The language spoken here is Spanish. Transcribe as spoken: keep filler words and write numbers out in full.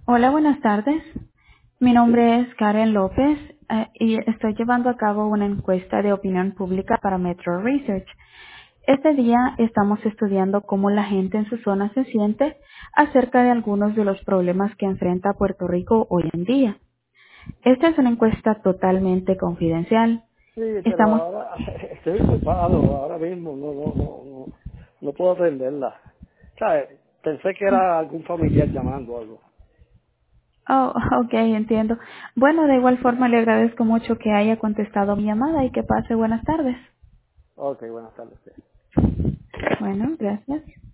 Hola, buenas tardes. Mi Sí, nombre es Karen López eh, y estoy llevando a cabo una encuesta de opinión pública para Metro Research. Este día estamos estudiando cómo la gente en su zona se siente acerca de algunos de los problemas que enfrenta Puerto Rico hoy en día. Esta es una encuesta totalmente confidencial. sí, pero Estamos... ahora estoy ocupado ahora mismo, no, no, no, no, no puedo atenderla. ¿Sabes? Pensé que era algún familiar llamando o algo. Oh, ok, entiendo. Bueno, de igual forma le agradezco mucho que haya contestado mi llamada y que pase buenas tardes. Ok, buenas tardes. Bueno, gracias.